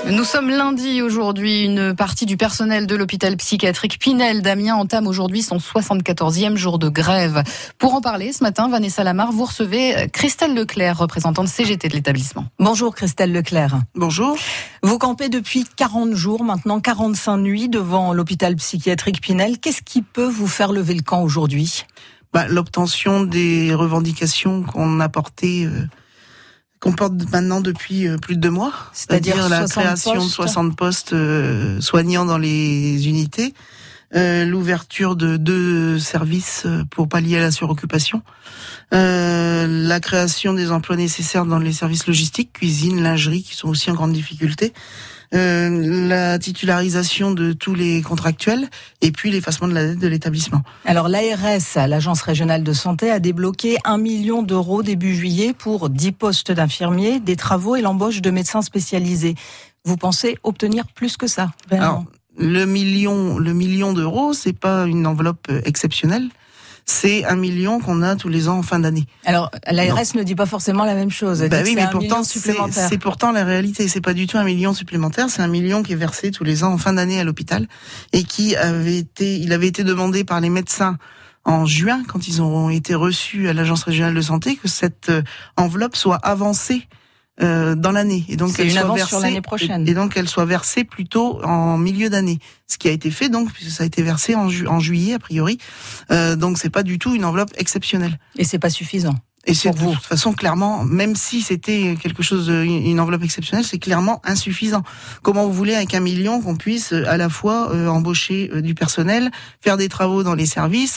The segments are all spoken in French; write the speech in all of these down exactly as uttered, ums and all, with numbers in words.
Nous sommes lundi aujourd'hui. Une partie du personnel de l'hôpital psychiatrique Pinel d'Amiens entame aujourd'hui son soixante-quatorzième jour de grève. Pour en parler, ce matin, Vanessa Lamar, vous recevez Christelle Leclerc, représentante C G T de l'établissement. Bonjour Christelle Leclerc. Bonjour. Vous campez depuis quarante jours, maintenant quarante-cinq nuits devant l'hôpital psychiatrique Pinel. Qu'est-ce qui peut vous faire lever le camp aujourd'hui ? Bah, l'obtention des revendications qu'on a portées... Euh... qu'on porte maintenant depuis plus de deux mois, c'est-à-dire, c'est-à-dire la création postes. de soixante postes euh, soignants dans les unités, euh, l'ouverture de deux services pour pallier à la suroccupation, euh, la création des emplois nécessaires dans les services logistiques, cuisine, lingerie, qui sont aussi en grande difficulté, euh, la titularisation de tous les contractuels et puis l'effacement de la dette de l'établissement. Alors l'A R S, l'Agence régionale de santé, a débloqué un million d'euros début juillet pour dix postes d'infirmiers, des travaux et l'embauche de médecins spécialisés. Vous pensez obtenir plus que ça, vraiment ? Alors, le million, le million d'euros, c'est pas une enveloppe exceptionnelle. C'est un million qu'on a tous les ans en fin d'année. Alors, l'A R S non. ne dit pas forcément la même chose. Elle bah dit oui, que mais c'est pourtant, un supplémentaire. C'est, c'est pourtant la réalité. C'est pas du tout un million supplémentaire. C'est un million qui est versé tous les ans en fin d'année à l'hôpital et qui avait été, il avait été demandé par les médecins en juin, quand ils ont été reçus à l'Agence régionale de santé, que cette enveloppe soit avancée Euh, dans l'année et donc c'est elle une soit avance versée sur l'année prochaine. Et, et donc elle soit versée plutôt en milieu d'année, ce qui a été fait donc puisque ça a été versé en, ju- en juillet a priori, euh, donc c'est pas du tout une enveloppe exceptionnelle. Et c'est pas suffisant. Et c'est de toute façon clairement, même si c'était quelque chose, de, une enveloppe exceptionnelle, c'est clairement insuffisant. Comment vous voulez avec un million qu'on puisse à la fois euh, embaucher euh, du personnel, faire des travaux dans les services,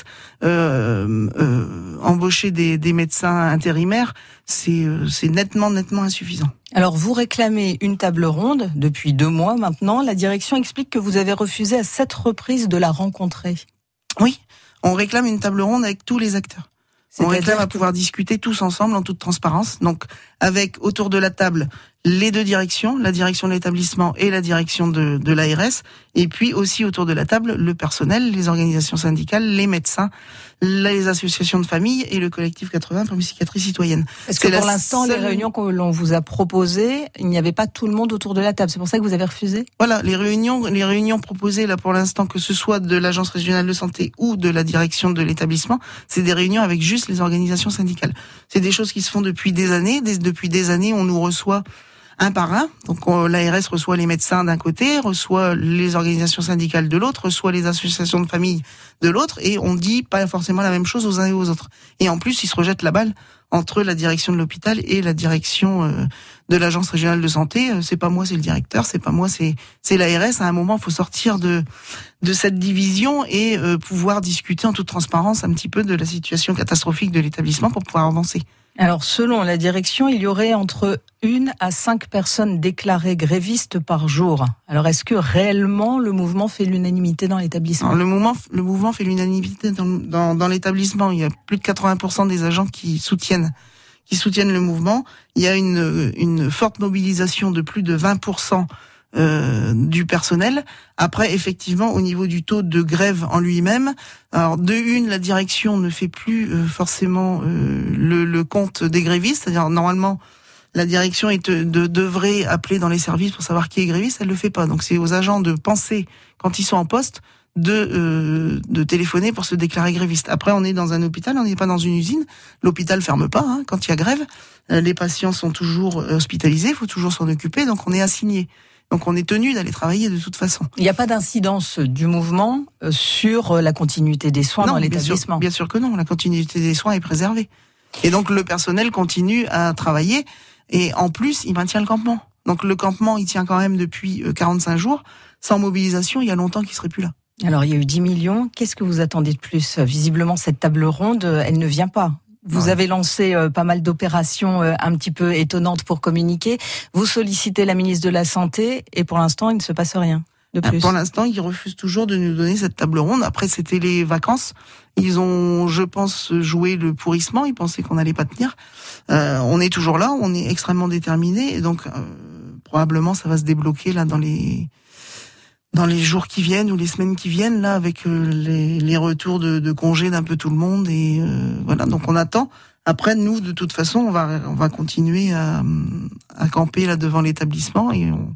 euh, euh, embaucher des, des médecins intérimaires, c'est, euh, c'est nettement nettement insuffisant. Alors vous réclamez une table ronde depuis deux mois maintenant. La direction explique que vous avez refusé à sept reprises de la rencontrer. Oui, on réclame une table ronde avec tous les acteurs. On réclame à pouvoir discuter tous ensemble en toute transparence, donc avec autour de la table les deux directions, la direction de l'établissement et la direction de, de l'A R S, et puis aussi autour de la table le personnel, les organisations syndicales, les médecins, les associations de familles et le collectif quatre-vingts pour une psychiatrie citoyenne. Parce que pour l'instant, seule... les réunions que l'on vous a proposées, il n'y avait pas tout le monde autour de la table. C'est pour ça que vous avez refusé ? Voilà, les réunions, les réunions proposées là pour l'instant, que ce soit de l'Agence régionale de santé ou de la direction de l'établissement, c'est des réunions avec juste les organisations syndicales. C'est des choses qui se font depuis des années. Des, depuis des années, on nous reçoit un par un. Donc on, l'A R S reçoit les médecins d'un côté, reçoit les organisations syndicales de l'autre, reçoit les associations de famille de l'autre, et on dit pas forcément la même chose aux uns et aux autres. Et en plus, ils se rejettent la balle entre la direction de l'hôpital et la direction euh, de l'Agence régionale de santé. C'est pas moi, c'est le directeur, c'est pas moi, c'est c'est l'A R S. À un moment, il faut sortir de de cette division et euh, pouvoir discuter en toute transparence un petit peu de la situation catastrophique de l'établissement pour pouvoir avancer. Alors, selon la direction, il y aurait entre une à cinq personnes déclarées grévistes par jour. Alors, est-ce que réellement le mouvement fait l'unanimité dans l'établissement ? Alors, le mouvement, le mouvement fait l'unanimité dans, dans, dans l'établissement. Il y a plus de quatre-vingts pour cent des agents qui soutiennent, qui soutiennent le mouvement. Il y a une, une forte mobilisation de plus de vingt pour cent Euh, du personnel. Après, effectivement, au niveau du taux de grève en lui-même, alors de une, la direction ne fait plus euh, forcément euh, le, le compte des grévistes, c'est-à-dire normalement la direction est de, de, devrait appeler dans les services pour savoir qui est gréviste, elle le fait pas. Donc c'est aux agents de penser, quand ils sont en poste, de euh, de téléphoner pour se déclarer gréviste. Après, on est dans un hôpital, on n'est pas dans une usine. L'hôpital ferme pas hein, quand il y a grève. Euh, les patients sont toujours hospitalisés, il faut toujours s'en occuper, donc on est assigné. Donc on est tenu d'aller travailler de toute façon. Il n'y a pas d'incidence du mouvement sur la continuité des soins non, dans l'établissement. Bien sûr, bien sûr que non, la continuité des soins est préservée. Et donc le personnel continue à travailler et en plus il maintient le campement. Donc le campement il tient quand même depuis quarante-cinq jours. Sans mobilisation, il y a longtemps qu'il serait plus là. Alors il y a eu dix millions, qu'est-ce que vous attendez de plus ? Visiblement cette table ronde, elle ne vient pas. Vous avez lancé euh, pas mal d'opérations euh, un petit peu étonnantes pour communiquer. Vous sollicitez la ministre de la Santé et pour l'instant, il ne se passe rien de plus. Pour l'instant, ils refusent toujours de nous donner cette table ronde. Après, c'était les vacances. Ils ont, je pense, joué le pourrissement. Ils pensaient qu'on n'allait pas tenir. Euh, on est toujours là. On est extrêmement déterminés. Et donc, euh, probablement, ça va se débloquer là dans les... dans les jours qui viennent ou les semaines qui viennent, là, avec euh, les, les retours de, de congés d'un peu tout le monde. Et euh, voilà, donc on attend. Après, nous, de toute façon, on va, on va continuer à, à camper là devant l'établissement et on,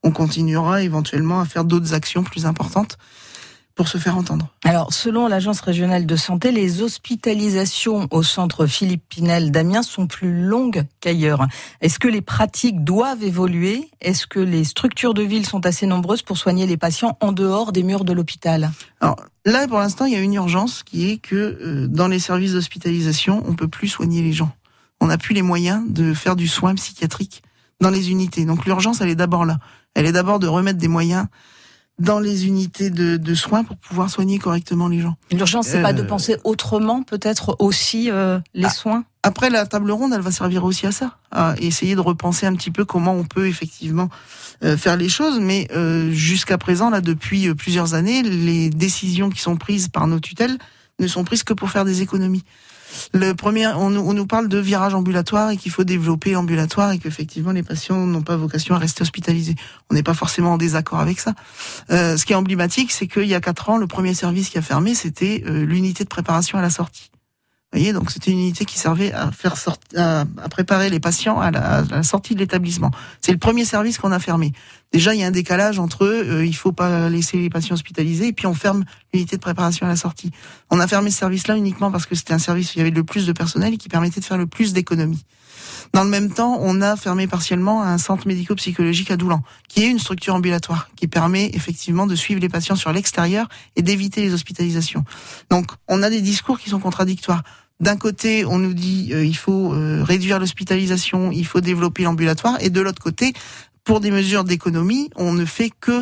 on continuera éventuellement à faire d'autres actions plus importantes pour se faire entendre. Alors, selon l'Agence régionale de santé, les hospitalisations au centre Philippe Pinel d'Amiens sont plus longues qu'ailleurs. Est-ce que les pratiques doivent évoluer ? Est-ce que les structures de ville sont assez nombreuses pour soigner les patients en dehors des murs de l'hôpital ? Alors là, pour l'instant, il y a une urgence qui est que euh, dans les services d'hospitalisation, on peut plus soigner les gens. On n'a plus les moyens de faire du soin psychiatrique dans les unités. Donc l'urgence, elle est d'abord là. Elle est d'abord de remettre des moyens dans les unités de, de soins pour pouvoir soigner correctement les gens. L'urgence, c'est euh... pas de penser autrement, peut-être aussi euh, les ah, soins. Après, la table ronde, elle va servir aussi à ça, à essayer de repenser un petit peu comment on peut effectivement euh, faire les choses. Mais euh, jusqu'à présent, là, depuis plusieurs années, les décisions qui sont prises par nos tutelles ne sont prises que pour faire des économies. Le premier, on, on nous parle de virage ambulatoire et qu'il faut développer l'ambulatoire et qu'effectivement les patients n'ont pas vocation à rester hospitalisés. On n'est pas forcément en désaccord avec ça. Euh, ce qui est emblématique, c'est qu'il y a quatre ans, le premier service qui a fermé, c'était euh, l'unité de préparation à la sortie. Vous voyez, donc c'était une unité qui servait à faire sortir, à, à préparer les patients à la, à la sortie de l'établissement. C'est le premier service qu'on a fermé. Déjà, il y a un décalage entre euh, il faut pas laisser les patients hospitalisés et puis on ferme l'unité de préparation à la sortie. On a fermé ce service-là uniquement parce que c'était un service où il y avait le plus de personnel et qui permettait de faire le plus d'économies. Dans le même temps, on a fermé partiellement un centre médico-psychologique à Doulan, qui est une structure ambulatoire, qui permet effectivement de suivre les patients sur l'extérieur et d'éviter les hospitalisations. Donc, on a des discours qui sont contradictoires. D'un côté, on nous dit euh, il faut euh, réduire l'hospitalisation, il faut développer l'ambulatoire, et de l'autre côté, pour des mesures d'économie, on ne fait que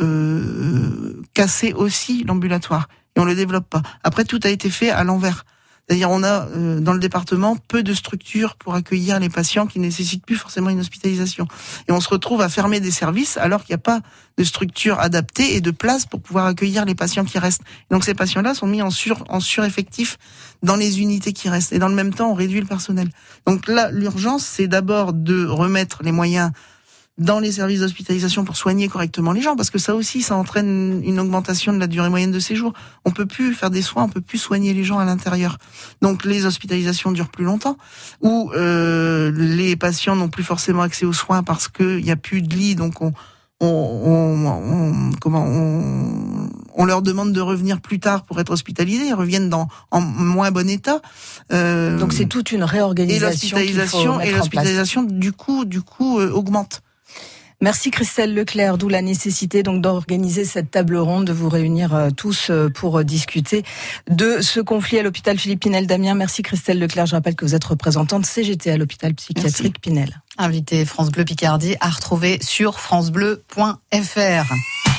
euh, casser aussi l'ambulatoire et on le développe pas. Après, tout a été fait à l'envers. C'est-à-dire, on a euh, dans le département peu de structures pour accueillir les patients qui nécessitent plus forcément une hospitalisation. Et on se retrouve à fermer des services alors qu'il n'y a pas de structure adaptée et de place pour pouvoir accueillir les patients qui restent. Et donc ces patients-là sont mis en sur en sureffectif dans les unités qui restent. Et dans le même temps, on réduit le personnel. Donc là, l'urgence, c'est d'abord de remettre les moyens dans les services d'hospitalisation pour soigner correctement les gens, parce que ça aussi, ça entraîne une augmentation de la durée moyenne de séjour. On peut plus faire des soins, on peut plus soigner les gens à l'intérieur. Donc les hospitalisations durent plus longtemps, ou euh, les patients n'ont plus forcément accès aux soins parce que il y a plus de lits, donc on, on, on, on comment on, on leur demande de revenir plus tard pour être hospitalisés. Ils reviennent dans en moins bon état. Euh, donc c'est toute une réorganisation. Et l'hospitalisation et l'hospitalisation du coup du coup euh, augmente. Merci Christelle Leclerc, d'où la nécessité donc d'organiser cette table ronde, de vous réunir euh, tous euh, pour euh, discuter de ce conflit à l'hôpital Philippe Pinel d'Amiens. Merci Christelle Leclerc, je rappelle que vous êtes représentante C G T à l'hôpital psychiatrique Merci. Pinel. Invité France Bleu Picardie à retrouver sur francebleu point f r.